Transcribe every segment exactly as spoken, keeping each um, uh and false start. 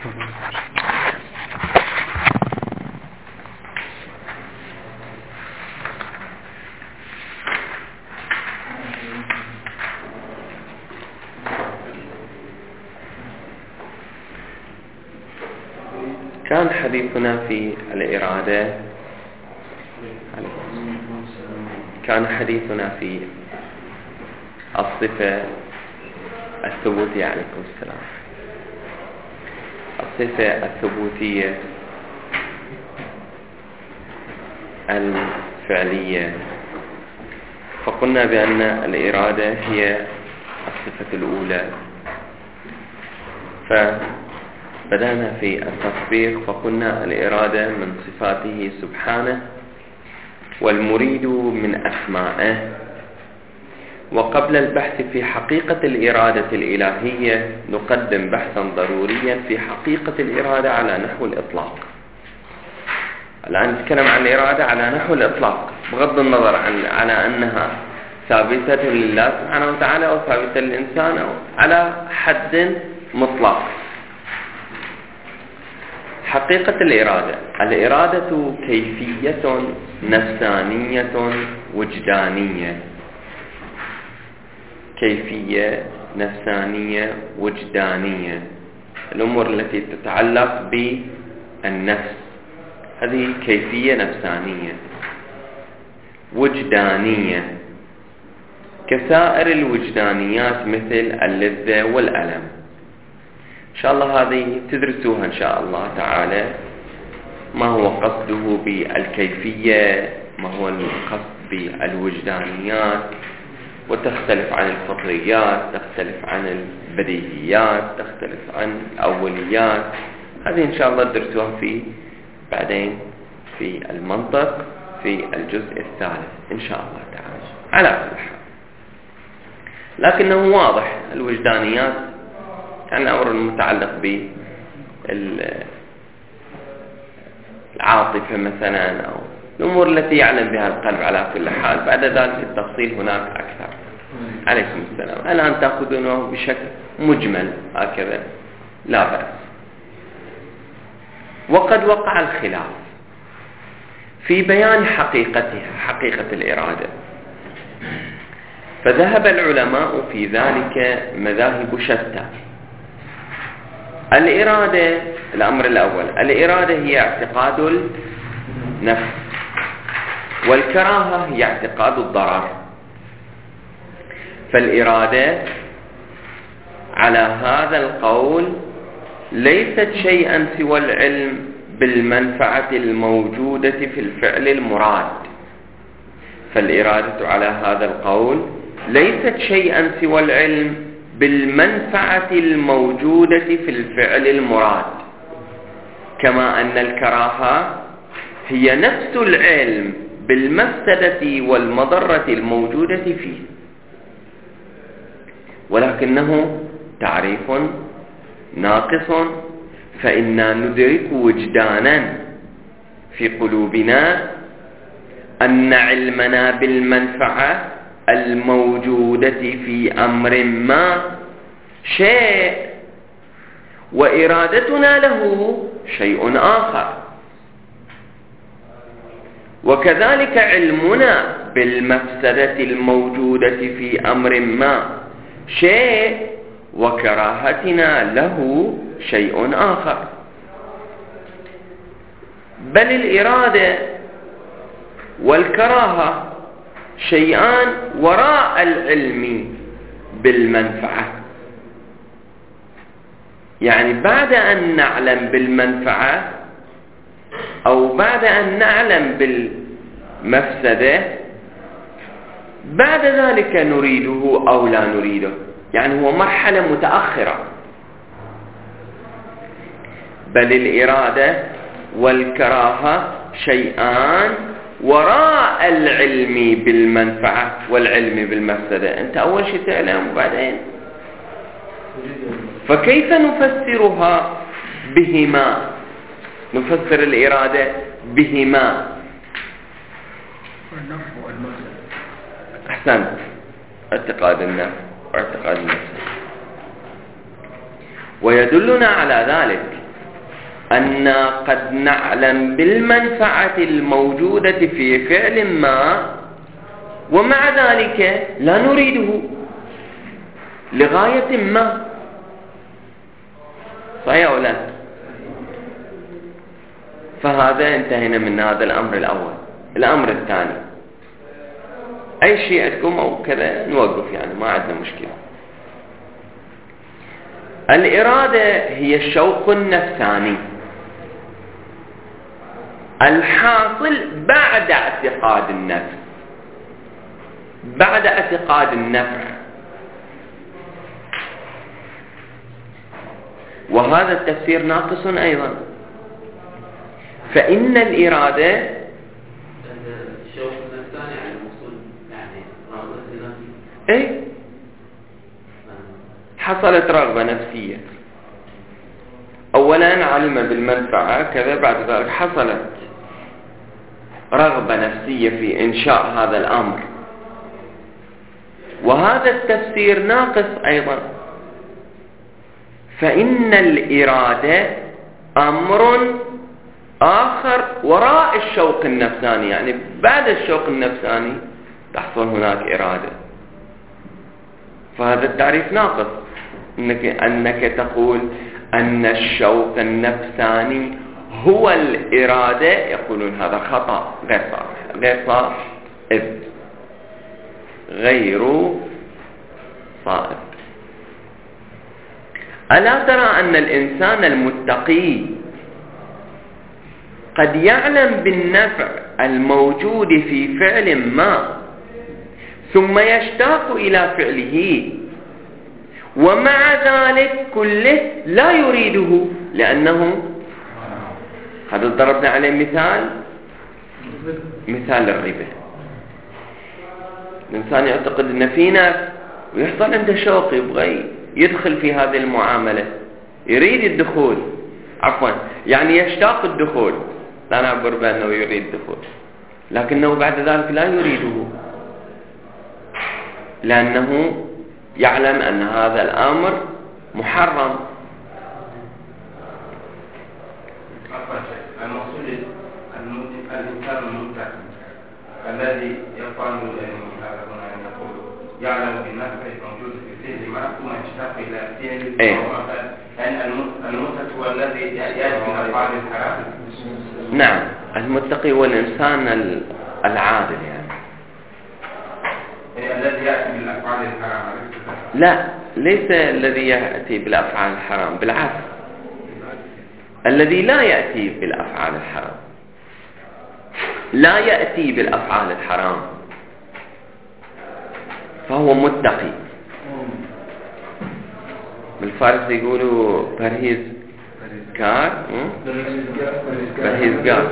كان حديثنا في الإرادة كان حديثنا في الصفة الثبوتية عليكم السلام الصفة الثبوتية الفعلية، فقلنا بأن الإرادة هي الصفة الأولى، فبدأنا في التطبيق فقلنا الإرادة من صفاته سبحانه والمريد من أسمائه. وقبل البحث في حقيقة الإرادة الإلهية نقدم بحثا ضروريا في حقيقة الإرادة على نحو الإطلاق. الآن نتكلم عن الإرادة على نحو الإطلاق بغض النظر عن على أنها ثابتة لله سبحانه وتعالى أو ثابتة للإنسان أو على حد مطلق. حقيقة الإرادة: الإرادة كيفية نفسانية وجدانية. كيفية نفسانية وجدانية، الأمور التي تتعلق بالنفس هذه كيفية نفسانية وجدانية كسائر الوجدانيات مثل اللذة والألم. إن شاء الله هذه تدرسوها إن شاء الله تعالى، ما هو قصده بالكيفية، ما هو القصد بالوجدانيات، وتختلف عن الفطريات، تختلف عن البديهيات، تختلف عن الأوليات. هذه إن شاء الله تدرسوها في بعدين في المنطق في الجزء الثالث إن شاء الله تعالى على كل حال. لكنه واضح الوجدانيات كان الأمر المتعلق بالعاطفة مثلا أو الأمور التي يعلم بها القلب على كل حال. بعد ذلك التفصيل هناك أكثر. عليكم السلام. الآن تأخذونه بشكل مجمل هكذا لا بأس. وقد وقع الخلاف في بيان حقيقتها، حقيقة الإرادة، فذهب العلماء في ذلك مذاهب شتى. الإرادة، الأمر الأول، الإرادة هي اعتقاد النفس، والكراهة هي اعتقاد الضرر. فالإرادة على هذا القول ليست شيئا سوى العلم بالمنفعة الموجودة في الفعل المراد. فالإرادة على هذا القول ليست شيئا سوى العلم بالمنفعة الموجودة في الفعل المراد، كما أن الكراهة هي نفس العلم بالمفسدة والمضرة الموجودة فيه، ولكنه تعريف ناقص، فإنا ندرك وجدانا في قلوبنا أن علمنا بالمنفعة الموجودة في أمر ما شيء، وإرادتنا له شيء آخر. وكذلك علمنا بالمفسدة الموجودة في أمر ما شيء، وكراهتنا له شيء آخر. بل الإرادة والكراهة شيئان وراء العلم بالمنفعة. يعني بعد أن نعلم بالمنفعة أو بعد أن نعلم بالمفسدة بعد ذلك نريده أو لا نريده، يعني هو مرحلة متأخرة. بل الإرادة والكراهة شيئان وراء العلم بالمنفعة والعلم بالمفسدة. أنت أول شيء تعلم وبعدين. فكيف نفسرها بهما؟ نفسر الإرادة بهما. أحسنت، اعتقاد النفس واعتقاد النفس. ويدلنا على ذلك أن قد نعلم بالمنفعة الموجودة في فعل ما ومع ذلك لا نريده لغاية ما. صحيح أو لا؟ فهذا انتهينا من هذا الأمر الأول. الأمر الثاني، أي شيء عندكم أو كذا نوقف، يعني ما عندنا مشكلة. الإرادة هي الشوق النفساني الحاصل بعد اعتقاد النفس، بعد اعتقاد النفع. وهذا التفسير ناقص أيضا. فإن الإرادة الشوق النفساني يعني المقصود يعني رغبة النفس. إيه، حصلت رغبة نفسية، أولا علم بالمنفعة كذا، بعد ذلك حصلت رغبة نفسية في إنشاء هذا الأمر. وهذا التفسير ناقص أيضا. فإن الإرادة أمر آخر وراء الشوق النفساني، يعني بعد الشوق النفساني تحصل هناك إرادة. فهذا التعريف ناقص، أنك, أنك تقول أن الشوق النفساني هو الإرادة، يقولون هذا خطأ غير صحيح، غير صائب، غير صائب. ألا ترى أن الإنسان المتقي قد يعلم بالنفع الموجود في فعل ما ثم يشتاق إلى فعله، ومع ذلك كله لا يريده، لأنه هذا ضربنا عليه مثال، مثال الربا. الإنسان يعتقد أن في ناس ويحصل عنده شوق، يبغى يدخل في هذه المعاملة، يريد الدخول، عفوا يعني يشتاق الدخول، لا نعبر بأنه يريد الدخول، لكنه بعد ذلك لا يريده، لأنه يعلم أن هذا الأمر محرم. المقصود الإنسان المتقي الذي يفعل يعلم بالنفع الموجود في فعل ما ثم يشتاق إلى فعله. أن المتقي هو الذي يأتي بالأفعال الحرام. نعم، المتقي هو الإنسان العادل، يعني الذي يأتي بالأفعال الحرام. لا، ليس الذي يأتي بالأفعال الحرام، بالعكس، الذي لا يأتي بالأفعال الحرام، لا يأتي بالأفعال الحرام فهو متقي. بالفارس يقولوا برهيز كار، برهيز كار،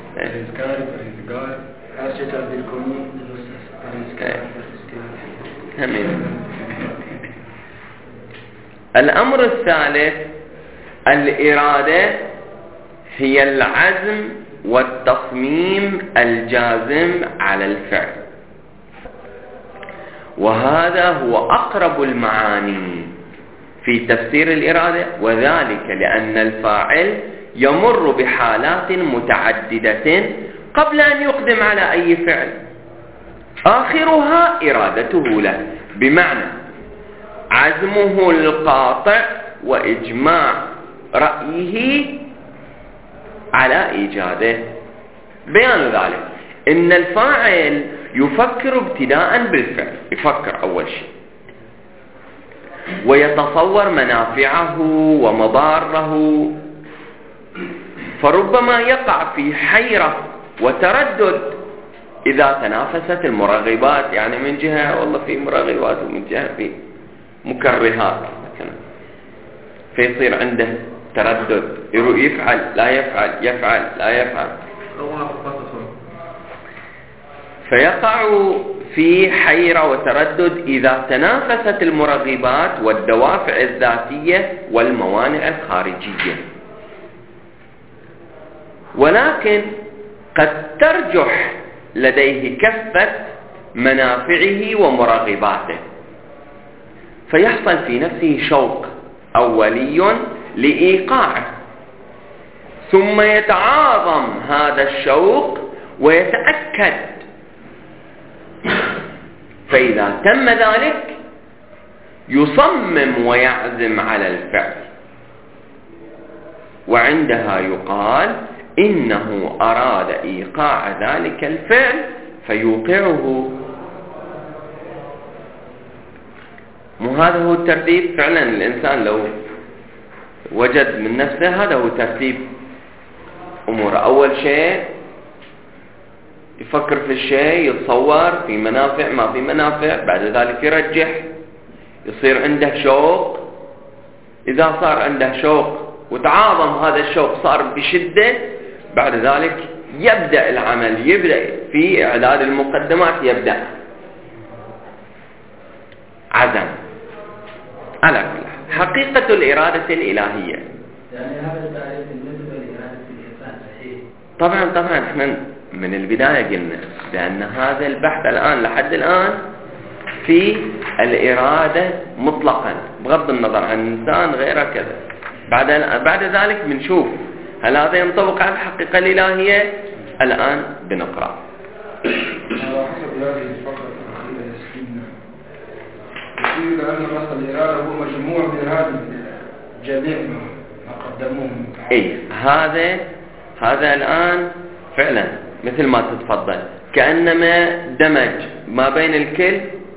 الأمر الثالث، الإرادة هي العزم والتصميم الجازم على الفعل، وهذا هو أقرب المعاني في تفسير الإرادة، وذلك لأن الفاعل يمر بحالات متعددة قبل أن يقدم على أي فعل، آخرها إرادته له، بمعنى عزمه القاطع وإجماع رأيه على إيجاده. بيان ذلك إن الفاعل يفكر ابتداء بالفعل، يفكر أول شيء ويتصور منافعه ومضاره، فربما يقع في حيرة وتردد إذا تنافست المرغبات، يعني من جهة والله في مرغبات ومن جهة في مكرهات مثلا، فيصير عنده تردد، يفعل لا يفعل، يفعل لا يفعل، فيقع في حيرة وتردد إذا تنافست المرغبات والدوافع الذاتية والموانع الخارجية. ولكن قد ترجح لديه كفة منافعه ومرغباته، فيحصل في نفسه شوق أولي لإيقاعه، ثم يتعاظم هذا الشوق ويتأكد، فإذا تم ذلك يصمم ويعزم على الفعل، وعندها يقال إنه أراد إيقاع ذلك الفعل فيوقعه. مو هذا هو الترتيب؟ فعلا الإنسان لو وجد من نفسه هذا هو ترتيب أمور. أول شيء يفكر في الشيء، يتصور في منافع ما في منافع، بعد ذلك يرجح، يصير عنده شوق. إذا صار عنده شوق وتعاظم هذا الشوق صار بشدة، بعد ذلك يبدأ العمل، يبدأ في إعداد المقدمات، يبدأ عزم على كل حقيقة الإرادة الإلهية. يعني هذا التعريف بالنسبة لإرادة الإنسان صحيح؟ طبعا طبعا احنا من البداية قلنا بأن هذا البحث الآن لحد الآن في الإرادة مطلقا بغض النظر عن الإنسان غيره كذا. بعد بعد ذلك بنشوف هل هذا ينطبق على الحقيقة الإلهية. الآن بنقرأ. على حسب هذه الفقرة الأخيرة يسكننا يقول أن أصل الإرادة هو مجموع من هذه جميع ما قدموه. إيه هذا هذا الآن فعلا مثل ما تتفضل كأنما دمج ما بين الكل،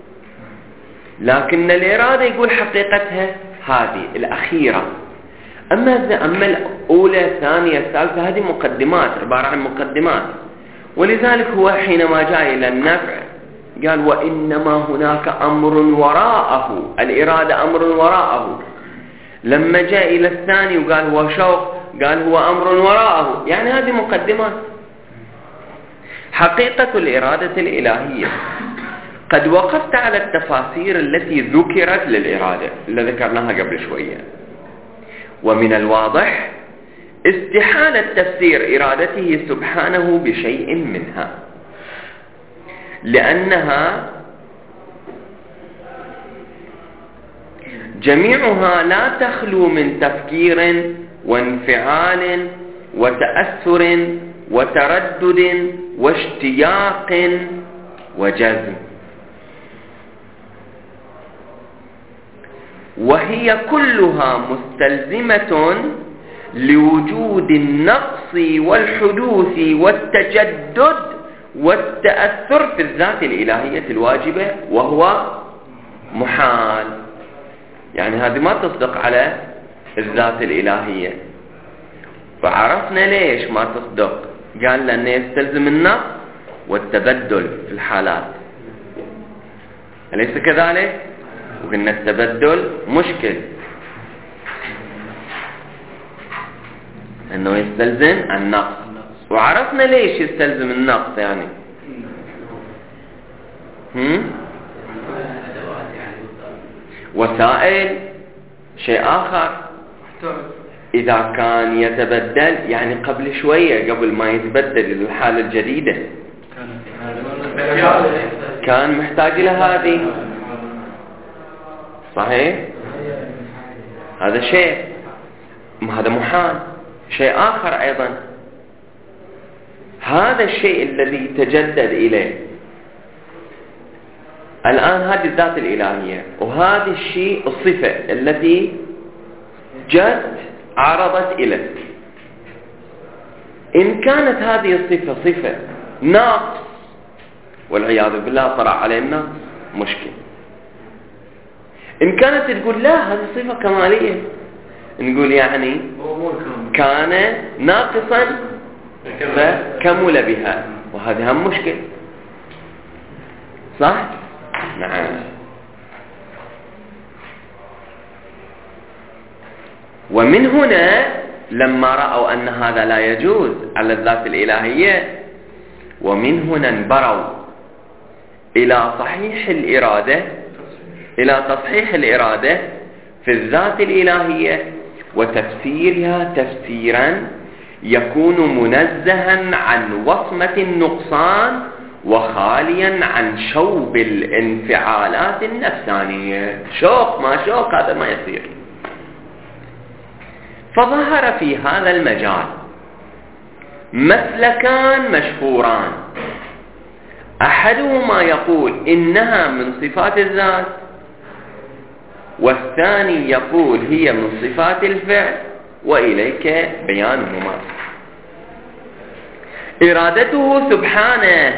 لكن الإرادة يقول حقيقتها هذه الأخيرة. أما أما الأولى الثانية الثالثة هذه مقدمات، عبارة عن مقدمات. ولذلك هو حينما جاء إلى النفع قال وإنما هناك أمر وراءه، الإرادة أمر وراءه. لما جاء إلى الثاني وقال هو شوق قال هو أمر وراءه، يعني هذه مقدمات. حقيقة الإرادة الإلهية قد وقفت على التفاسير التي ذكرت للإرادة اللي ذكرناها قبل شوية، ومن الواضح استحالة تفسير إرادته سبحانه بشيء منها، لأنها جميعها لا تخلو من تفكير وانفعال وتأثر وتردد واشتياق وجزم، وهي كلها مستلزمة لوجود النقص والحدوث والتجدد والتأثر في الذات الإلهية الواجبة، وهو محال. يعني هذه ما تصدق على الذات الإلهية. فعرفنا ليش ما تصدق، قال لأنه يستلزم النقص والتبدل في الحالات، أليس كذلك؟ وقلنا التبدل مشكل، أنه يستلزم النقص. وعرفنا ليش يستلزم النقص يعني هم؟ وسائل شيء آخر. إذا كان يتبدل يعني قبل شوية قبل ما يتبدل الحالة الجديدة كان محتاج إلى هذه، صحيح؟ هذا شيء، هذا محال. شيء آخر أيضا، هذا الشيء الذي تجدد إليه الآن هذه الذات الإلهية، وهذا الشيء الصفة التي جت عرضت إليه. إن كانت هذه الصفة صفة ناقص والعياذ بالله طرأ علينا مشكل. إن كانت تقول لا هذه صفة كمالية، نقول يعني كان ناقصا فكمل بها، وهذا هم مشكل، صح؟ نعم. ومن هنا لما رأوا أن هذا لا يجوز على الذات الإلهية، ومن هنا انبروا إلى صحيح الإرادة، إلى تصحيح الإرادة في الذات الإلهية وتفسيرها تفسيرا يكون منزها عن وصمة النقصان وخاليا عن شوب الانفعالات النفسانية. شوق ما شوق هذا ما يصير. فظهر في هذا المجال مسلكان مشهوران، أحدهما يقول إنها من صفات الذات، والثاني يقول هي من صفات الفعل، وإليك بيانهما. إرادته سبحانه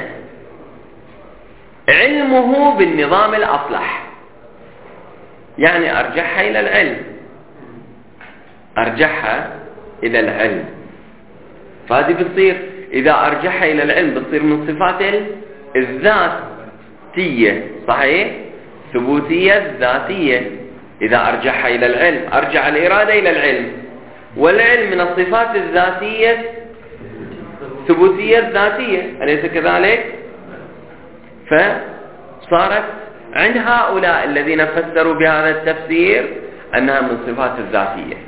علمه بالنظام الأصلح، يعني أرجعها إلى العلم، أرجعها إلى العلم، فهذه بتصير إذا أرجعها إلى العلم بتصير من صفات الذاتية، صحيح؟ ثبوتية ذاتية. إذا أرجعها إلى العلم أرجع الإرادة إلى العلم، والعلم من الصفات الذاتية ثبوتية ذاتية، أليس كذلك؟ فصارت عند هؤلاء الذين فسروا بهذا التفسير أنها من صفات الذاتية.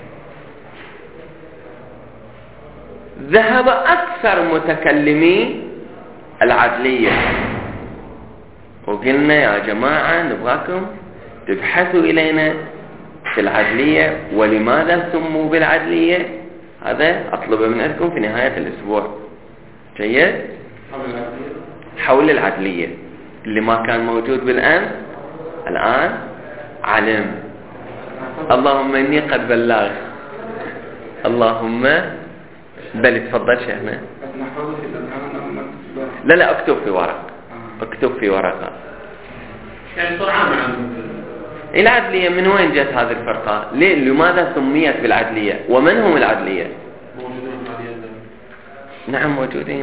ذهب أكثر متكلمي العدلية وقلنا يا جماعة نبغاكم تبحثوا إلينا في العدلية ولماذا سموا بالعدلية، هذا أطلب من عندكم في نهاية الأسبوع. جيد؟ حول العدلية اللي ما كان موجود بالأمس الآن علم. اللهم إني قد بلغت. اللهم بل تفضل شيخنا. لا لا اكتب في ورق، اكتب في ورقة. العدلية من وين جت هذه الفرقة؟ ليه؟ لماذا سميت بالعدلية؟ ومن هم العدلية؟ نعم موجودين.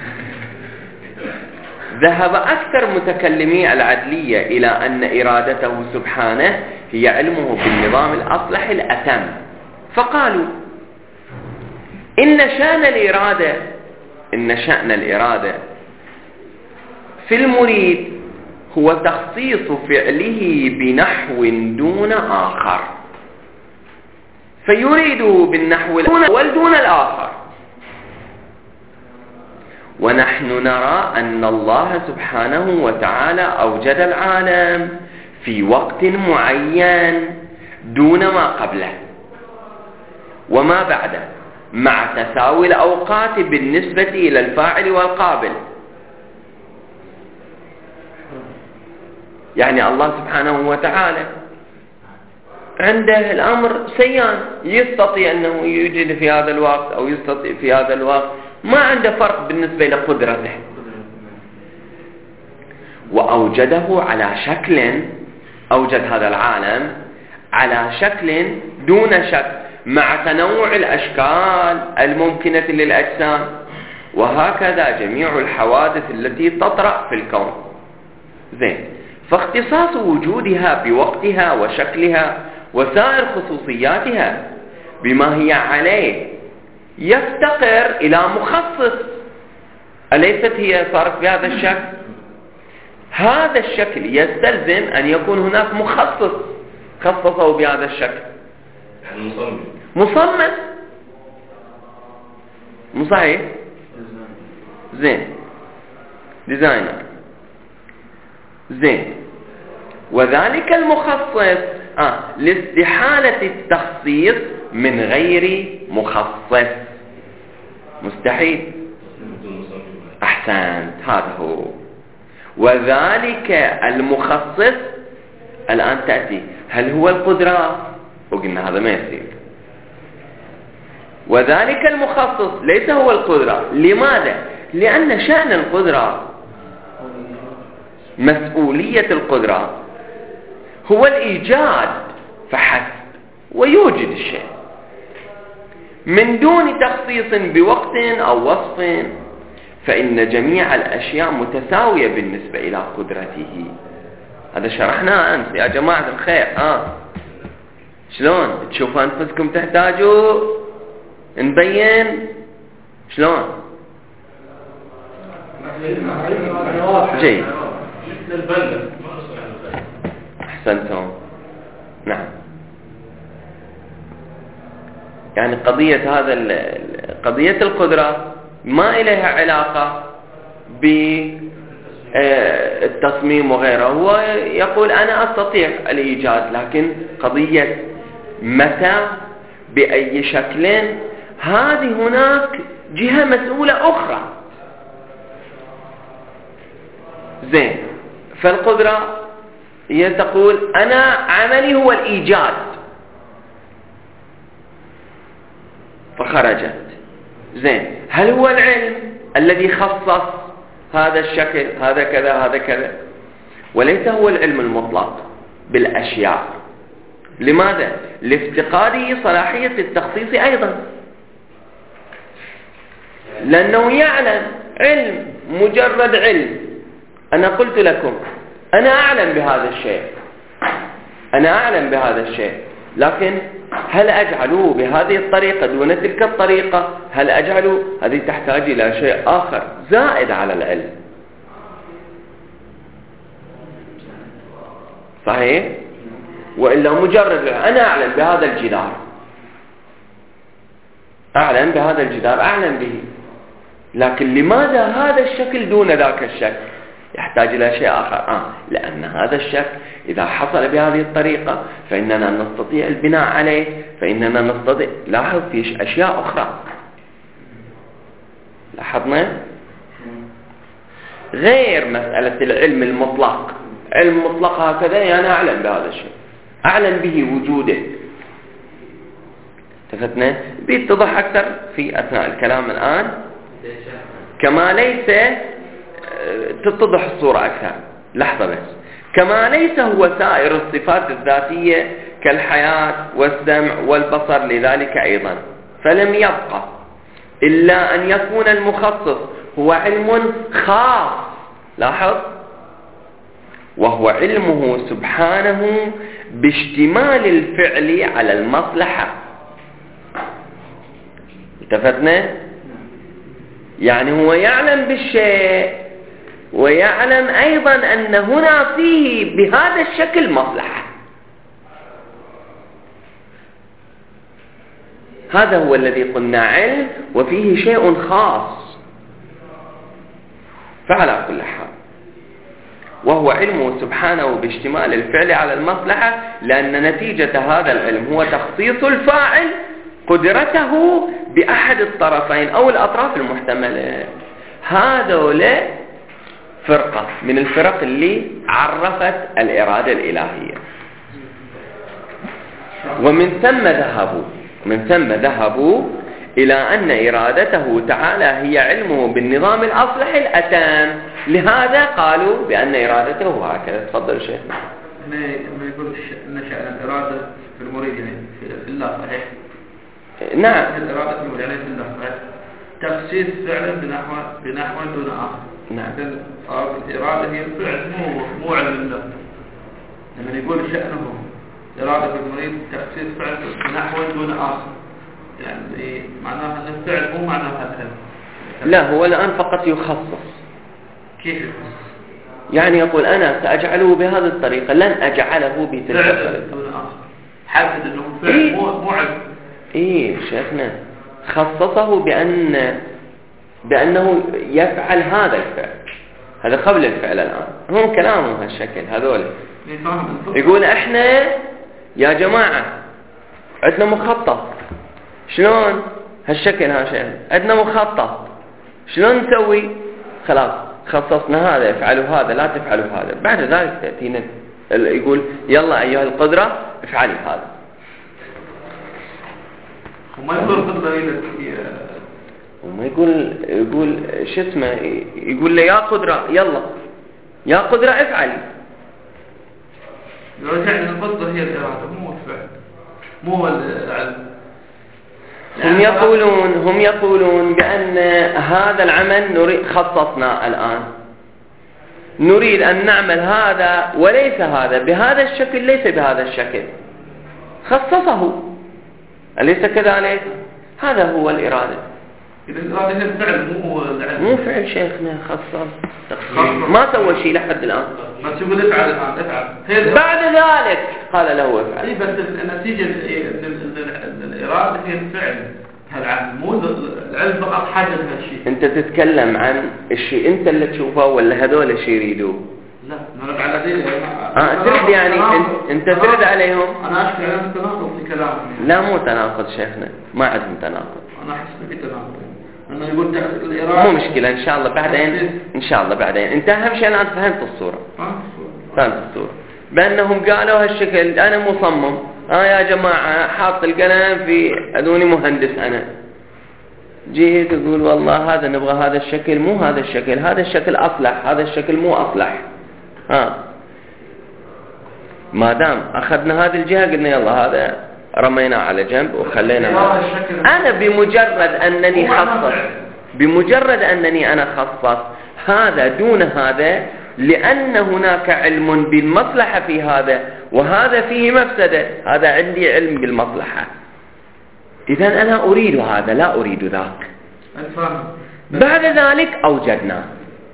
ذهب أكثر متكلمي العدلية إلى أن إرادته سبحانه هي علمه بالنظام الأصلح الأتم، فقالوا إن شأن الإرادة إن شأن الإرادة في المريد هو تخصيص فعله بنحو دون آخر، فيريده بالنحو الأول دون الآخر. ونحن نرى أن الله سبحانه وتعالى أوجد العالم في وقت معين دون ما قبله وما بعده، مع تساوي الأوقات بالنسبة إلى الفاعل والقابل. يعني الله سبحانه وتعالى عنده الأمر سيان، يستطيع أنه يوجد في هذا الوقت أو يستطيع في هذا الوقت، ما عنده فرق بالنسبة إلى قدرته. وأوجده على شكل، أوجد هذا العالم على شكل دون شك، مع تنوع الأشكال الممكنة للأجسام، وهكذا جميع الحوادث التي تطرأ في الكون. زين، فاختصاص وجودها بوقتها وشكلها وسائر خصوصياتها بما هي عليه يفتقر إلى مخصص. أليست هي صارت بهذا الشكل؟ هذا الشكل يستلزم أن يكون هناك مخصص خصصه بهذا الشكل، يعني مصمم مصمم مو صحيح؟ زين، ديزاينر. زين، وذلك المخصص آه لاستحالة التخصيص من غير مخصص، مستحيل. أحسنت، هذا هو. وذلك المخصص الآن تأتي، هل هو القدرة؟ وقلنا هذا ما يصير. وذلك المخصص ليس هو القدرة. لماذا؟ لأن شأن القدرة، مسؤولية القدرة هو الإيجاد فحسب، ويوجد الشيء من دون تخصيص بوقت أو وصف، فإن جميع الأشياء متساوية بالنسبة إلى قدرته. هذا شرحناه أمس يا جماعة الخير. ها شلون تشوفوا أنفسكم تحتاجوا نبين؟ شلون؟ جيد، أحسنتم. نعم، يعني قضية هذا قضية القدرة ما إليها علاقة بالتصميم وغيره. هو يقول أنا أستطيع الإيجاد، لكن قضية متى بأي شكل هذه هناك جهة مسؤولة أخرى. زين، فالقدرة هي تقول أنا عملي هو الإيجاد، فخرجت. زين، هل هو العلم الذي خصص هذا الشكل، هذا كذا هذا كذا؟ وليس هو العلم المطلق بالأشياء. لماذا؟ لافتقاده صلاحية التخصيص أيضا، لأنه يعلم علم، مجرد علم. أنا قلت لكم أنا أعلم بهذا الشيء، أنا أعلم بهذا الشيء، لكن هل أجعله بهذه الطريقة دون تلك الطريقة؟ هل أجعله؟ هذه تحتاج إلى شيء آخر زائد على العلم. صحيح؟ وإلا مجرد أنا أعلم بهذا الجدار، أعلم بهذا الجدار، أعلم به، لكن لماذا هذا الشكل دون ذاك الشكل؟ يحتاج إلى شيء آخر. آه لأن هذا الشكل إذا حصل بهذه الطريقة فإننا نستطيع البناء عليه، فإننا نستطيع. لاحظ في أشياء أخرى لاحظنا غير مسألة العلم المطلق. علم مطلق هكذا يعني أنا أعلم بهذا الشيء، أعلم به وجوده. تفتنا بيتضح أكثر في أثناء الكلام الآن، كما ليس تتضح الصورة أكثر. لحظة بس. كما ليس هو سائر الصفات الذاتية كالحياة والسمع والبصر، لذلك أيضا فلم يبقى إلا أن يكون المخصص هو علم خاص. لاحظ، وهو علمه سبحانه باشتمال الفعل على المصلحة. التفتنا؟ يعني هو يعلم بالشيء ويعلم أيضا أن هنا فيه بهذا الشكل مصلحة. هذا هو الذي قلنا علم وفيه شيء خاص. فعلى كل حال وهو علمه سبحانه باشتمال الفعل على المصلحة، لأن نتيجة هذا العلم هو تخصيص الفاعل قدرته بأحد الطرفين أو الأطراف المحتملة. هذول فرقة من الفرق اللي عرفت الإرادة الإلهية، ومن ثم ذهبوا من ثم ذهبوا إلى أن إرادته تعالى هي علمه بالنظام الأصلح الأتم. لهذا قالوا بأن إرادته هكذا. تفضل شيخ. ما يقول أن شأن الإرادة في المريد يعني في الله، صحيح؟ نعم، الإرادة في المريد يعني في الله، صحيح؟ تخصيص فعلا بنحو بنحو دون آخر. نعم. صار الإرادة هي الفعل، مو مو علم الله. لما يقول شأنه إرادة المريد تخصيص فعل بنحو دون آخر، يعني معناها أن الفعل مو معناها هذا. لا، هو الآن فقط يخصص. كيف يخصص؟ يعني يقول أنا سأجعله بهذه الطريقة، لن أجعله بتلك الطريقة. دون آخر. حدد أنه فعل إيه؟ مو مو علم. إيه شيخنا، خصصه بأن بأنه يفعل هذا الفعل. هذا قبل الفعل. الآن هم كلامهم هالشكل هذول. يقول احنا يا جماعة عندنا مخطط. شلون هالشكل؟ ها شيء عندنا مخطط، شلون نسوي؟ خلاص خصصنا هذا، افعلوا هذا، لا تفعلوا هذا. بعد ذلك تأتينا يقول يلا أيها القدرة افعلي هذا. وما يقول قدرة إلى وما يقول يقول شو اسمه، يقول له يا قدرة يلا يا قدرة افعلي. رجعنا القدرة هي الإرادة مو الفعل، مو العلم. هم يقولون هم يقولون بأن هذا العمل نريد خصصنا الآن، نريد أن نعمل هذا وليس هذا، بهذا الشكل ليس بهذا الشكل، خصصه. أليس كذلك؟ هذا هو الإرادة. إذا الإرادة هي الفعل مو العلم. مو فعل شيخنا، خصص ما سوى شيء لحد الآن. ما تقول افعل الآن افعل. بعد ذلك قال له افعل. إيه بس النتيجة الإرادة هي الفعل. هالعلم مو العلم فقط حدد هالشيء. أنت تتكلم عن الشيء أنت اللي تشوفه ولا هذول الشيء يريدوه؟ لا نرد على ذي. آه ترد يعني انت, انت ترد عليهم. انا اشكي عليهم تناقض في كلامهم. لا مو تناقض شيخنا، ما عندهم تناقض. انا احس في تناقض. انه يقول الإرادة مو مشكلة ان شاء الله بعدين، ان شاء الله بعدين. انت اهم شيء الان فهمت الصورة، فهمت الصورة بانهم قالوا هالشكل. انا مصمم اه يا جماعة حاط القلم في ادوني مهندس، انا جيت تقول والله هذا نبغى هذا الشكل، مو هذا الشكل، هذا الشكل اصلح، هذا الشكل مو اصلح. ها ما دام اخذنا هذه الجهة قلنا يلا هذا رمينا على جنب وخلينا هذا. انا بمجرد انني خصص، بمجرد انني انا خصص هذا دون هذا، لان هناك علم بالمصلحة في هذا وهذا فيه مفسدة، هذا عندي علم بالمصلحة، اذا انا اريد هذا لا اريد ذاك. بعد ذلك اوجدنا،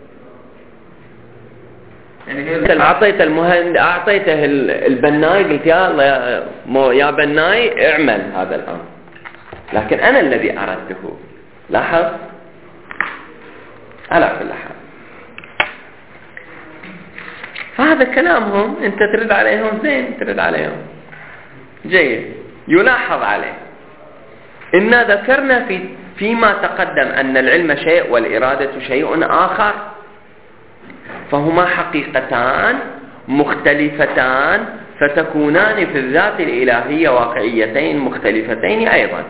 يعني اعطيت المهند اعطيته البناي، قلت يا الله يا بناي اعمل هذا الامر، لكن انا الذي اردته. لاحظ على كل حال فهذا كلامهم، انت ترد عليهم زين، ترد عليهم جيد. يلاحظ عليه إن ذكرنا في فيما تقدم أن العلم شيء والإرادة شيء آخر، فهما حقيقتان مختلفتان، فتكونان في الذات الإلهية واقعيتين مختلفتين أيضا.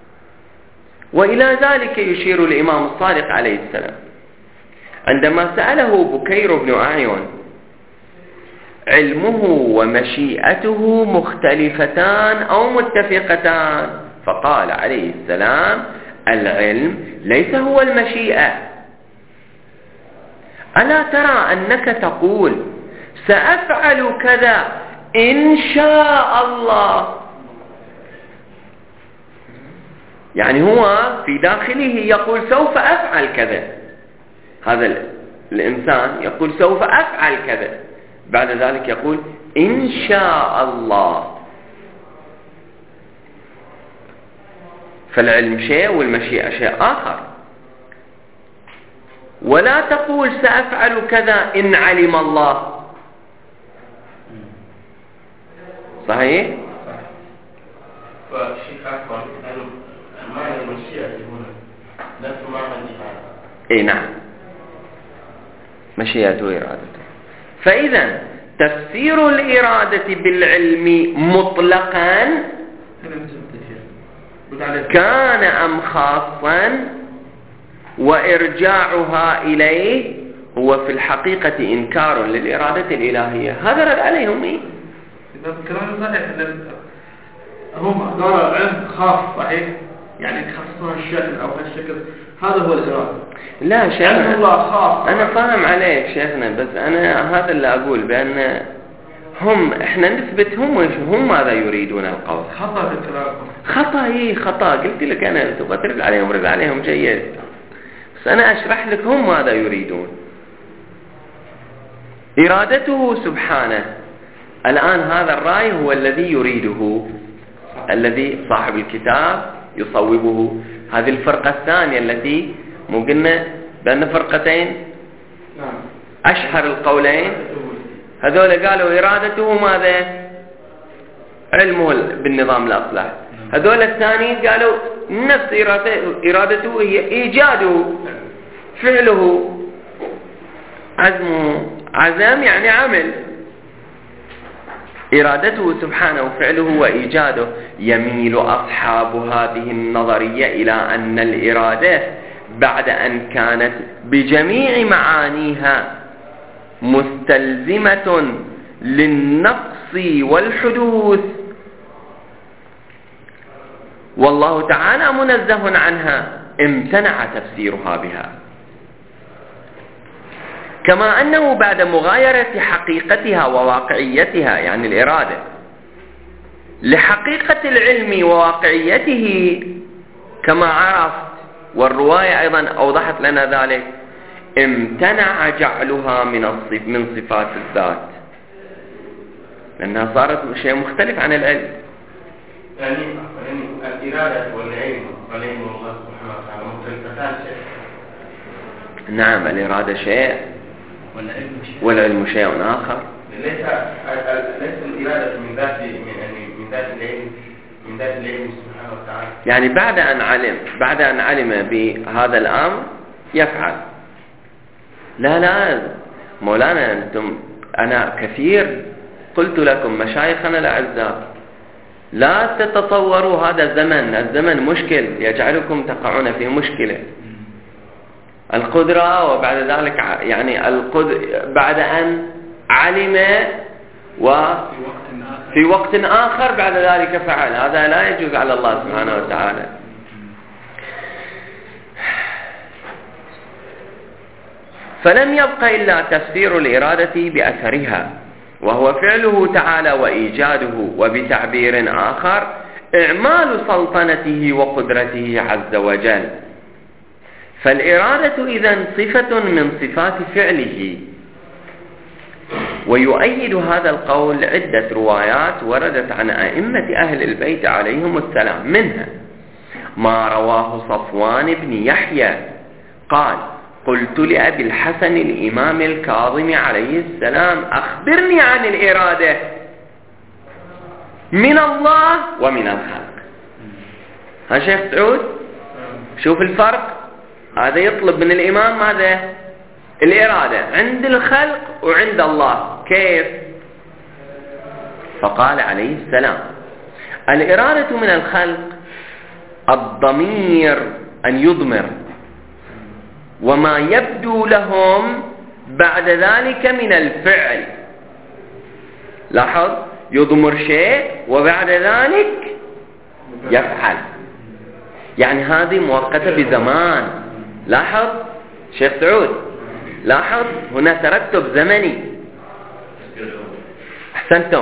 وإلى ذلك يشير الإمام الصادق عليه السلام عندما سأله بكير بن أعين علمه ومشيئته مختلفتان أو متفقتان، فقال عليه السلام العلم ليس هو المشيئة. ألا ترى أنك تقول سأفعل كذا إن شاء الله، يعني هو في داخله يقول سوف أفعل كذا، هذا الإنسان يقول سوف أفعل كذا، بعد ذلك يقول إن شاء الله. فالعلم شيء والمشيئة شيء آخر. ولا تقول سأفعل كذا إن علم الله، صحيح؟ فالشيخ أكبر معنى المشيئة هنا نفس معنى الإرادة. إيه نعم، مشيئة وإرادته. فإذا تفسير الإرادة بالعلم مطلقا كان أم خاصا، وإرجاعها إليه هو في الحقيقة إنكار للإرادة الإلهية. هذا رد عليهم إيه؟ إذا الكلام صحيح هم قالوا علم خاص صحيح، يعني خصصوا الشكل أو هالشكل، هذا هو الإرادة. لا شيخنا الله خاص، أنا فاهم عليك شيخنا، بس أنا هذا اللي أقول بأن هم إحنا نثبت هم هم ماذا يريدون القول. خطأ الكلام، خطأ إيه خطأ، قلت لك أنا تبغى ترد عليهم رد عليهم جيد، بس أنا أشرح لك هم ماذا يريدون. إرادته سبحانه، الآن هذا الرأي هو الذي يريده، الذي صاحب الكتاب يصوبه. هذه الفرقة الثانية التي مو قلنا بأن فرقتين أشهر القولين، هذول قالوا إرادته ماذا؟ علمه بالنظام الأصلح. هذول الثانيين قالوا نفس إرادته هي إيجاده، فعله، عزمه، عزم يعني عمل. إرادته سبحانه وفعله وإيجاده. يميل أصحاب هذه النظرية إلى أن الإرادة بعد أن كانت بجميع معانيها مستلزمة للنقص والحدوث، والله تعالى منزه عنها، امتنع تفسيرها بها. كما أنه بعد مغايرة حقيقتها وواقعيتها، يعني الإرادة، لحقيقة العلم وواقعيته كما عرفت، والرواية أيضا أوضحت لنا ذلك، امتنع جعلها من الصف من صفات الذات، لأنها صارت شيء مختلف عن العلم. يعني الإرادة والعلم والعلم الله سبحانه وتعالى مختلفتان شيء. نعم، الإرادة شيء والعلم شيء آخر. ليس ليس الإرادة من ذات من يعني من ذات العلم من ذات العلم سبحانه سبحانه وتعالى. يعني بعد أن علم بعد أن علم بهذا الأمر يفعل. لا لا مولانا أنتم، أنا كثير قلت لكم مشايخنا الأعزاء لا تتصوروا هذا الزمن، الزمن مشكل يجعلكم تقعون في مشكلة. القدرة وبعد ذلك يعني القدر بعد أن علم وفي وقت آخر بعد ذلك فعل، هذا لا يجوز على الله سبحانه وتعالى. فلم يبق إلا تفسير الإرادة بأثرها، وهو فعله تعالى وإيجاده، وبتعبير آخر إعمال سلطنته وقدرته عز وجل. فالإرادة إذن صفة من صفات فعله. ويؤيد هذا القول عدة روايات وردت عن أئمة أهل البيت عليهم السلام، منها ما رواه صفوان بن يحيى قال: قلت لأبي الحسن الإمام الكاظم عليه السلام: أخبرني عن الإرادة من الله ومن الخلق. ها شيخ سعود، شوف الفرق. هذا يطلب من الإمام ماذا؟ الإرادة عند الخلق وعند الله. كيف؟ فقال عليه السلام: الإرادة من الخلق الضمير أن يضمر، وما يبدو لهم بعد ذلك من الفعل. لاحظ، يضمر شيء وبعد ذلك يفعل، يعني هذه مؤقتة بزمان. لاحظ شيخ سعود، لاحظ هنا ترتب زمني. أحسنتم.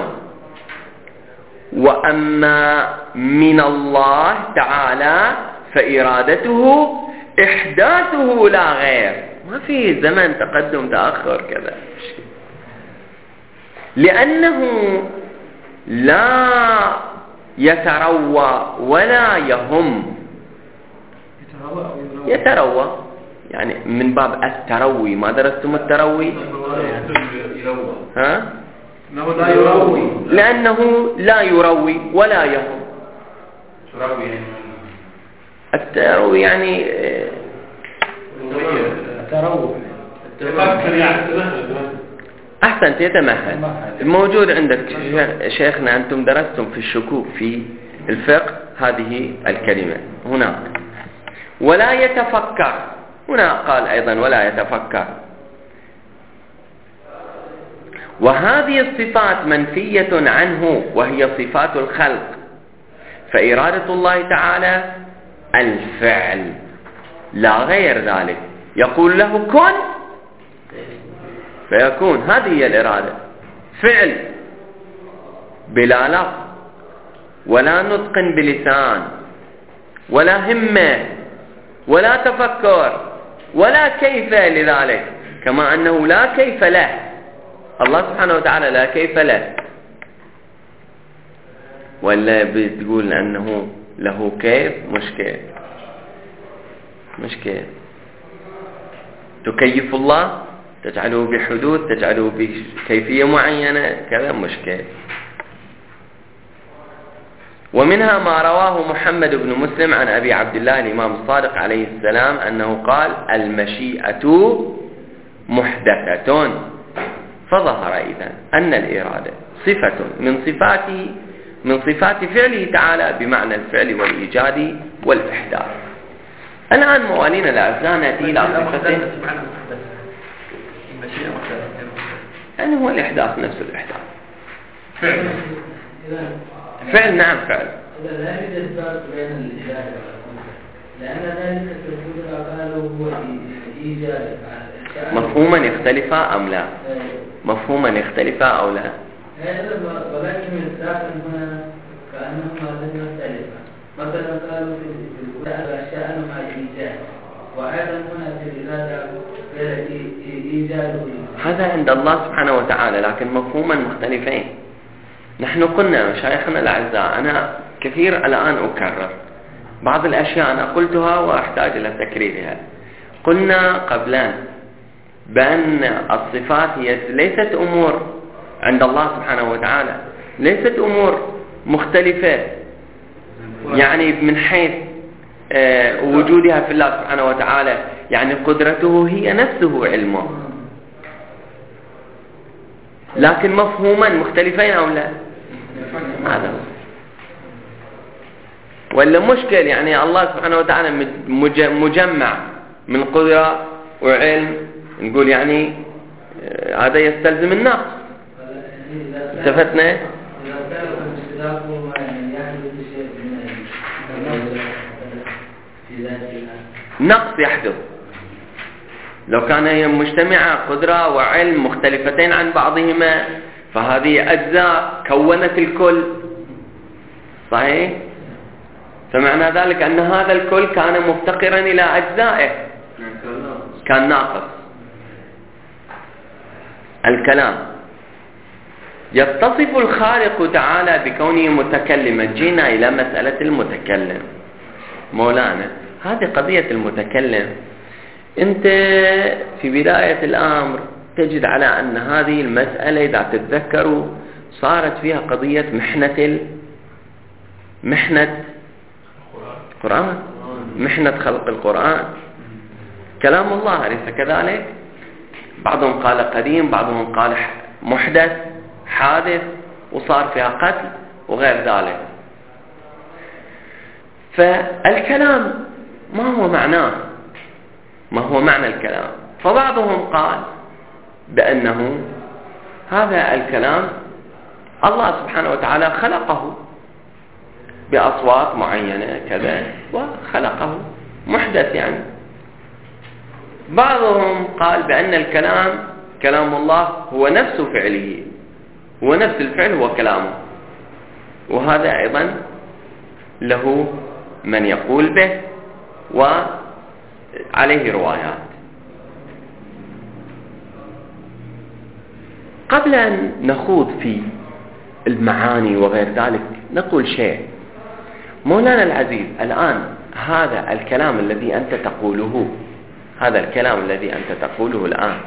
وأما من الله تعالى فإرادته إحداثه لا غير، ما في زمن تقدم تأخر كذا، لأنه لا يتروى ولا يهم. يتروى يعني من باب التروي. ما درستم التروي؟ ها؟ لا يروي، لأنه لا يروي ولا يهم. التروي يعني التروي أحسنت، يتمهل. موجود عندك شيخنا، أنتم درستم في الشكوك في الفقه هذه الكلمة هناك. ولا يتفكر، هنا قال أيضا ولا يتفكر. وهذه الصفات منفية عنه، وهي صفات الخلق. فإرادة الله تعالى الفعل لا غير ذلك. يقول له كن فيكون، هذه هي الإرادة، فعل بلا لفظ ولا نطق بلسان ولا همة ولا تفكر ولا كيف لذلك، كما أنه لا كيف له. الله سبحانه وتعالى لا كيف له، ولا بتقول أنه له كيف؟ مش كيف، مش كيف. تكيف الله، تجعله بحدود، تجعله بكيفية معينة كذا، مش كيف. ومنها ما رواه محمد بن مسلم عن أبي عبد الله الإمام الصادق عليه السلام أنه قال: المشيئة محدثة. فظهر إذن أن الإرادة صفة من صفاته من صفات فعله تعالى بمعنى الفعل والإيجاد والإحداث. الآن موالين الأعزاء نأتي إلى صفتين. يعني هو الإحداث نفس الإحداث، فعل فعل نعم فعل. إذا لا يوجد فرق بين الإله والقدرة، لأن ذلك في القدرة قالوا هو إيجاد. مفهوما يختلفا أم لا؟ مفهوما يختلفا أو لا؟ ولكن من ذاك هنا كأنهما لم يختلفا. مثلا قالوا في القدرة الأشياء مع الإيجاد، وأيضا هنا في الإرادة إيجاد. هذا عند الله سبحانه وتعالى، لكن مفهوما مختلفين. نحن قلنا مشايخنا الأعزاء، أنا كثير الآن أكرر بعض الأشياء أنا قلتها وأحتاج إلى تكريرها. قلنا قبلا بأن الصفات هي ليست أمور عند الله سبحانه وتعالى، ليست أمور مختلفة يعني من حيث آه وجودها في الله سبحانه وتعالى، يعني قدرته هي نفسه علمه، لكن مفهوما مختلفين أو لا؟ هذا هو. ولا مشكل يعني الله سبحانه وتعالى مجمع من قدرة وعلم، نقول يعني هذا يستلزم النقص. استفدنا؟ نقص يحدث لو كان هي مجتمعة قدرة وعلم مختلفتين عن بعضهما، فهذه أجزاء كونت الكل، صحيح؟ فمعنى ذلك أن هذا الكل كان مفتقرا إلى أجزائه، كان ناقص. الكلام يتصف الخالق تعالى بكونه متكلما. جينا إلى مسألة المتكلم مولانا، هذه قضية المتكلم. أنت في بداية الأمر تجد على أن هذه المسألة إذا تتذكروا صارت فيها قضية محنة محنة القرآن، محنة خلق القرآن، كلام الله، أليس كذلك؟ بعضهم قال قديم، بعضهم قال محدث حادث، وصار فيها قتل وغير ذلك. فالكلام ما هو معناه؟ ما هو معنى الكلام؟ فبعضهم قال بأنه هذا الكلام الله سبحانه وتعالى خلقه بأصوات معينة كذا وخلقه محدث يعني. بعضهم قال بأن الكلام كلام الله هو نفس فعله، هو نفس الفعل هو كلامه، وهذا أيضا له من يقول به وعليه روايات. قبل أن نخوض في المعاني وغير ذلك نقول شيء. مولانا العزيز، الآن هذا الكلام الذي أنت تقوله، هذا الكلام الذي أنت تقوله الآن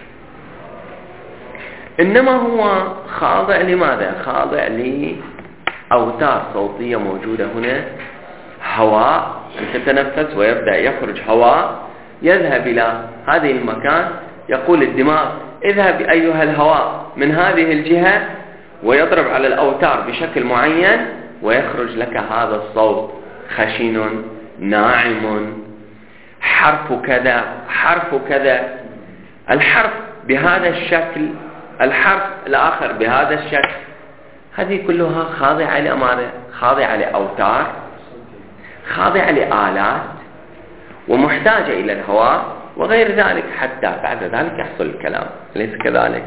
إنما هو خاضع لماذا؟ خاضع لأوتار صوتية موجودة هنا، هواء تتنفس ويبدأ يخرج هواء يذهب إلى هذه المكان، يقول الدماغ اذهب أيها الهواء من هذه الجهة، ويضرب على الأوتار بشكل معين ويخرج لك هذا الصوت خشن ناعم، حرف كذا حرف كذا، الحرف بهذا الشكل، الحرف الآخر بهذا الشكل. هذه كلها خاضعة لأمانة، خاضعة لأوتار، خاضعة لآلات، ومحتاجة إلى الهواء وغير ذلك حتى بعد ذلك يحصل الكلام، أليس كذلك؟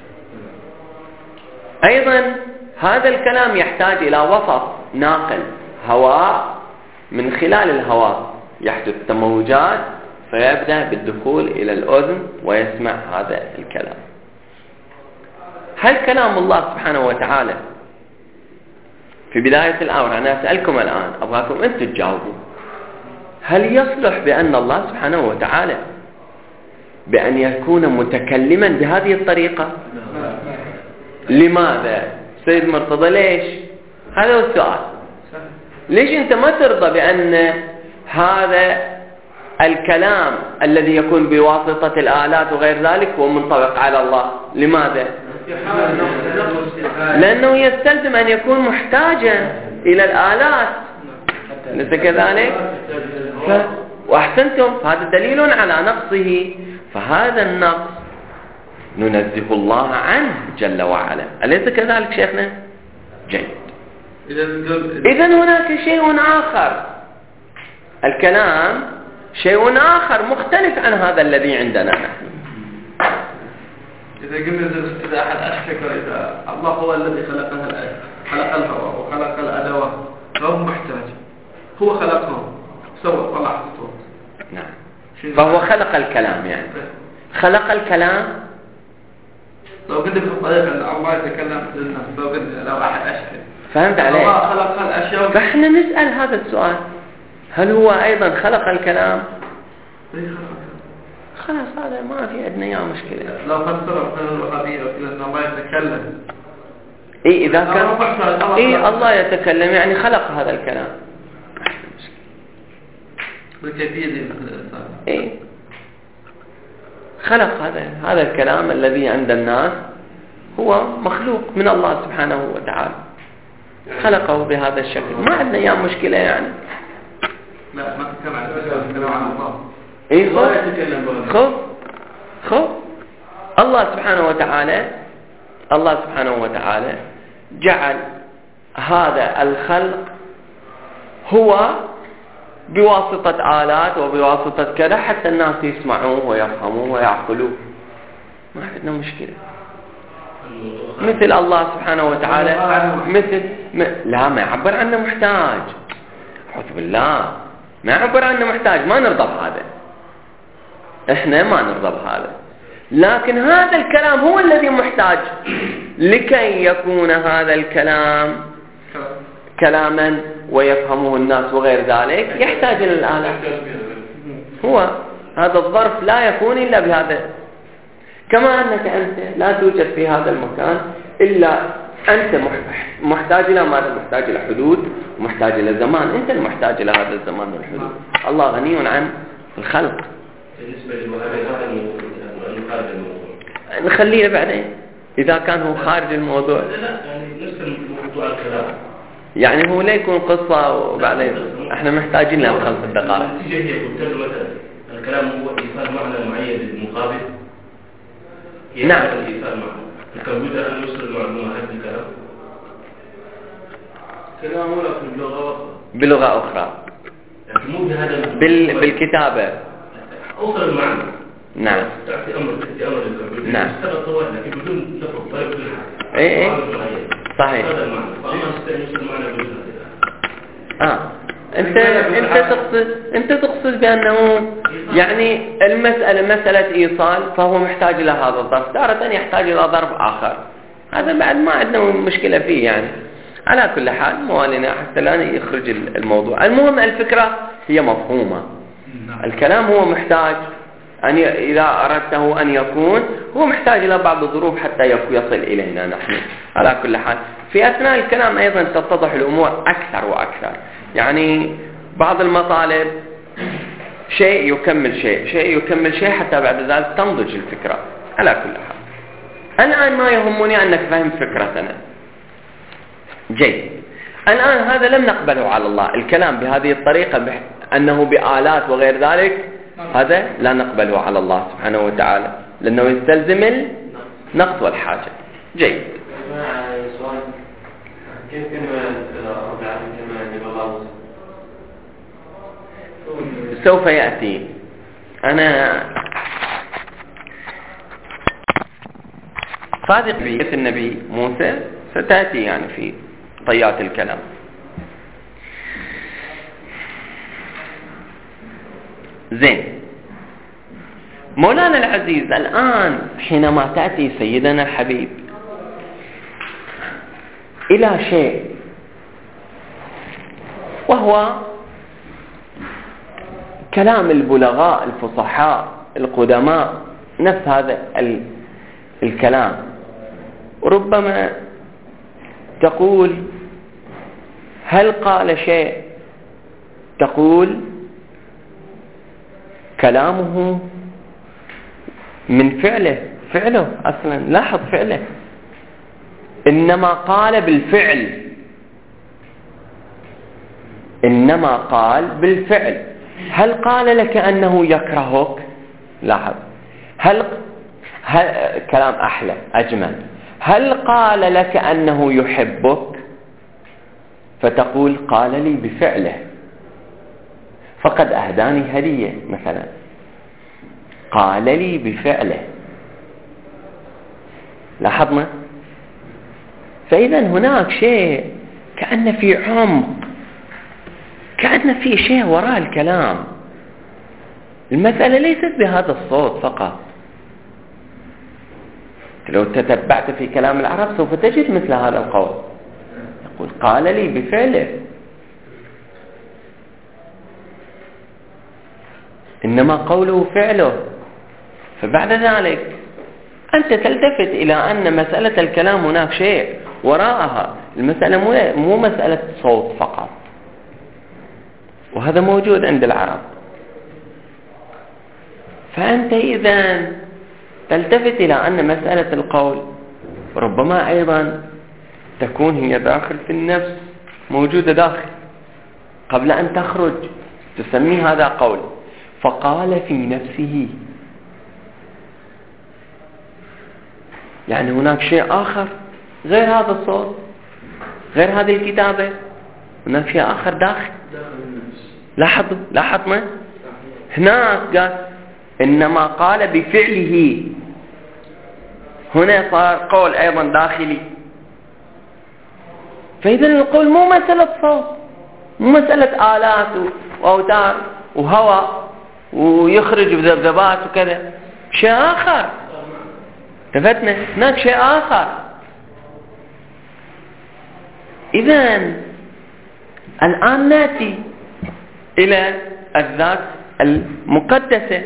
أيضا هذا الكلام يحتاج إلى وسط ناقل، هواء، من خلال الهواء يحدث تموجات فيبدأ بالدخول إلى الأذن ويسمع هذا الكلام. هل كلام الله سبحانه وتعالى في بداية الأمر، أنا أسألكم الآن أبغاكم أنتم تجاوبوا، هل يصلح بأن الله سبحانه وتعالى بأن يكون متكلما بهذه الطريقة؟ لماذا؟ سيد مرتضى ليش؟ هذا هو السؤال. ليش أنت ما ترضى بأن هذا الكلام الذي يكون بواسطة الآلات وغير ذلك هو منطبق على الله؟ لماذا؟ لأنه يستلزم أن يكون محتاجا إلى الآلات، ليس كذلك؟ ف... وأحسنتم، هذا دليل على نقصه، فهذا النقص ننزه الله عنه جل وعلا، أليس كذلك شيخنا؟ جيد. إذن هناك شيء آخر، الكلام شيء آخر مختلف عن هذا الذي عندنا نحن. إذا قلنا إذا أحد أشكر إذا الله هو الذي خلق خلق الهواء وخلق الأدوات فهو محتاج، هو خلقه سوى طلع الصوت. نعم، فهو خلق الكلام، يعني خلق الكلام. لو قلت بالطريقة أن الله يتكلم للناس، لو قلت لو أحد أشكر فهمت عليه؟ الله خلق الأشياء، فإحنا نسأل هذا السؤال، هل هو أيضا خلق الكلام؟ خلاص هذا ما في عندنا يا مشكلة. لو فسر من الوهابية أن الله يتكلم، إيه إذا كان إيه الله يتكلم يعني خلق هذا الكلام، بالكيفية دي إيه؟ خلق هذا هذا الكلام الذي عند الناس هو مخلوق من الله سبحانه وتعالى، خلقه بهذا الشكل. ما عندنا اياه مشكلة يعني. لا ما تتكلم عن الكلام عن الله. ايه خذ خذ خذ الله سبحانه وتعالى الله سبحانه وتعالى جعل هذا الخلق هو بواسطة آلات وبواسطة كذا حتى الناس يسمعوه ويفهموه ويعقلوه. ما عندنا مشكلة. مثل الله سبحانه وتعالى مثل م... لا ما يعبر عنه محتاج، أعوذ بالله، ما يعبر عنه محتاج، ما نرضى بهذا، احنا ما نرضى بهذا. لكن هذا الكلام هو الذي محتاج لكي يكون هذا الكلام كلاما ويفهمه الناس وغير ذلك، يحتاج إلى الآلات. هو هذا الظرف لا يكون إلا بهذا، كما أنك أنت لا توجد في هذا المكان إلا أنت محتاج إلى ماذا؟ محتاج إلى حدود، محتاج إلى زمان، أنت المحتاج إلى هذا الزمان والحدود. الله غني عن الخلق. بالنسبة لهذا خارج الموضوع نخليه بعدين إذا كان هو خارج الموضوع. لا يعني نفس موضوع الكلام، يعني هو لا يكون قصة وبعدين احنا محتاجين له خمس دقائق. النتيجة هي قلت له مثلا الكلام هو إيصال معنى معين للمقابل. نعم. إيصال معنى. الكمبيوتر أن يوصل المعلومة هذا الكلام. كلام ولا في بلغة بلغة أخرى. لكن مو بهذا. بال بالكتابة. أوصل المعنى. نعم. تعطي أمر تعطي أمر للكمبيوتر. نعم. اشتغل طوال لكن بدون نفق طريق كل حاجة. إيه إيه. صحيح. هذا المعنى. فأما نستطيع نوصل المعنى بدون هذا. آه. أنت أنت تقصد أنت تقصد بأنه يعني المسألة مسألة إيصال، فهو محتاج إلى هذا الظرف، تارة يحتاج إلى ظرف آخر. هذا بعد ما عندنا مشكلة فيه يعني. على كل حال موالينا حتى الآن يخرج الموضوع. المهم الفكرة هي مفهومة. الكلام هو محتاج أن ي... إذا أردته أن يكون هو محتاج إلى بعض الظروف حتى يصل إلينا نحن. على كل حال في أثناء الكلام أيضا تتضح الأمور أكثر وأكثر. يعني بعض المطالب شيء يكمل شيء شيء يكمل شيء حتى بعد ذلك تنضج الفكرة. على كل حال الآن ما يهمني أنك فهمت فكرتنا جيد. الآن هذا لم نقبله على الله، الكلام بهذه الطريقة بح... أنه بآلات وغير ذلك، هذا لا نقبله على الله سبحانه وتعالى لأنه يستلزم النقص والحاجة. جيد. كيف كلمة رب العالمين كما يجب الله؟ سوف يأتي. أنا صادق بيت النبي موسى ستأتي يعني في طيات الكلام. زين. مولانا العزيز الآن حينما تأتي سيدنا الحبيب إلى شيء وهو كلام البلغاء الفصحاء القدماء، نفس هذا الكلام، ربما تقول هل قال شيء؟ تقول كلامه من فعله، فعله أصلا لاحظ فعله، إنما قال بالفعل، إنما قال بالفعل. هل قال لك أنه يكرهك؟ لاحظ. هل, هل كلام أحلى أجمل. هل قال لك أنه يحبك؟ فتقول قال لي بفعله، فقد أهداني هدية مثلا، قال لي بفعله. لاحظنا؟ فإذا هناك شيء كأن في عمق، كأن في شيء وراء الكلام. المسألة ليست بهذا الصوت فقط. لو تتبعت في كلام العرب سوف تجد مثل هذا القول، يقول قال لي بفعله، إنما قوله فعله. فبعد ذلك أنت تلتفت إلى أن مسألة الكلام هناك شيء وراءها. المسألة مو مسألة صوت فقط، وهذا موجود عند العرب. فأنت إذن تلتفت إلى أن مسألة القول ربما أيضا تكون هي داخل في النفس، موجودة داخل قبل أن تخرج، تسمي هذا قول. فقال في نفسه، يعني هناك شيء آخر غير هذا الصوت، غير هذه الكتابة، هناك شيء آخر داخل. لاحظوا لاحظنا هناك قال إنما قال بفعله، هنا صار قول أيضا داخلي. فإذا القول مو مسألة صوت، مو مسألة آلات وأوتار وهواء ويخرج بذبذبات وكذا، شيء آخر. تفتنا هناك شيء آخر. إذن الآن نأتي إلى الذات المقدسة.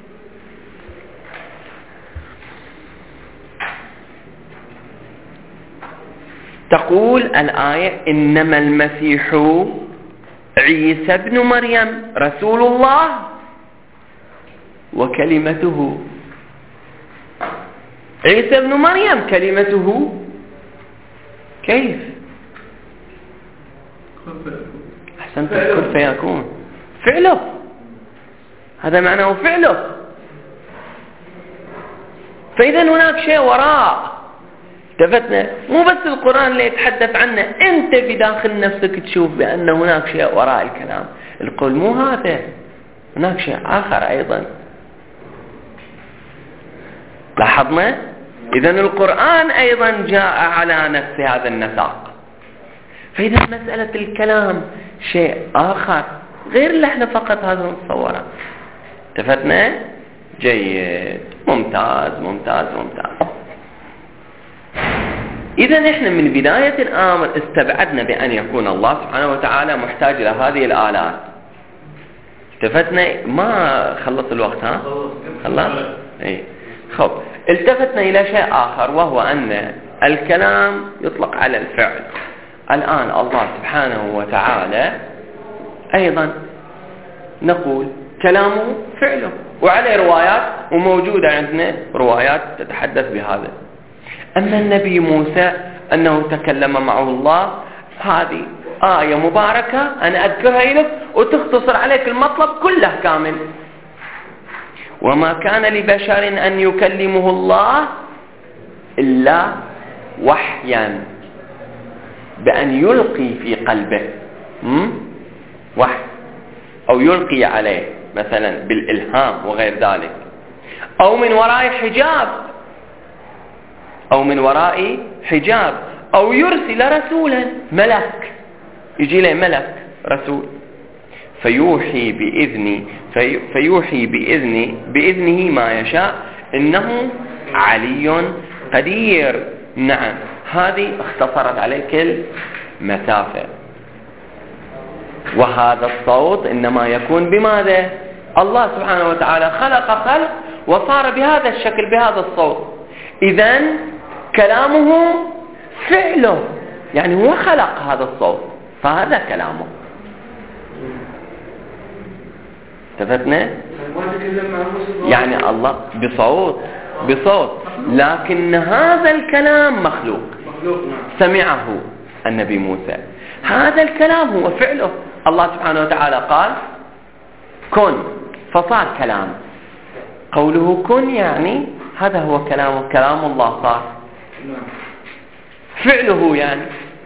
تقول الآية إنما المسيح عيسى ابن مريم رسول الله وكلمته. عيسى ابن مريم كلمته كيف؟ أحسنت، كن فيكون فعله، هذا معناه فعله. فإذا هناك شيء وراء. تفتنا مو بس القرآن اللي يتحدث عنه، أنت بداخل نفسك تشوف بأن هناك شيء وراء الكلام. القول مو هذا، هناك شيء آخر أيضا. لاحظنا؟ إذن القرآن أيضا جاء على نفس هذا النساق. فإذا مسألة الكلام شيء آخر غير اللي احنا فقط هذا نتصوره. تفتنا؟ جيد، ممتاز ممتاز ممتاز. إذا احنا من بداية الأمر استبعدنا بأن يكون الله سبحانه وتعالى محتاج إلى هذه الآلات. التفتنا، ما خلص الوقت ها؟ خلص؟ اي خب، التفتنا إلى شيء آخر، وهو أن الكلام يطلق على الفعل. الآن الله سبحانه وتعالى أيضا نقول كلامه فعله، وعليه روايات، وموجودة عندنا روايات تتحدث بهذا. أما النبي موسى أنه تكلم معه الله، هذه آية مباركة أنا أذكرها لك وتختصر عليك المطلب كله كامل. وما كان لبشر أن يكلمه الله إلا وحيا، بأن يلقي في قلبه وحي، أو يلقي عليه مثلا بالإلهام وغير ذلك، أو من وراء حجاب، أو من وراء حجاب، أو يرسل رسولا، ملك يجي له ملك رسول فيوحي بإذنه في فيوحي بإذنه بإذنه ما يشاء، إنه علي قدير. نعم، هذه اختصرت عليك المسافة. وهذا الصوت إنما يكون بماذا؟ الله سبحانه وتعالى خلق خلق وصار بهذا الشكل بهذا الصوت. إذن كلامه فعله، يعني هو خلق هذا الصوت، فهذا كلامه. تفتنا؟ يعني الله بصوت بصوت لكن هذا الكلام مخلوق، سمعه النبي موسى. هذا الكلام هو فعله. الله سبحانه وتعالى قال كن فصار كلام. قوله كن يعني هذا هو كلامه، كلام الله صار. فعله يعني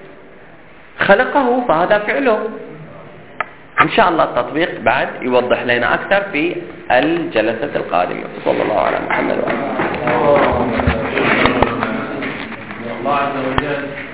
خلقه، فهذا فعله. إن شاء الله التطبيق بعد يوضح لنا أكثر في الجلسة القادمة. صلى الله على محمد وعلى آله. الله عز وجل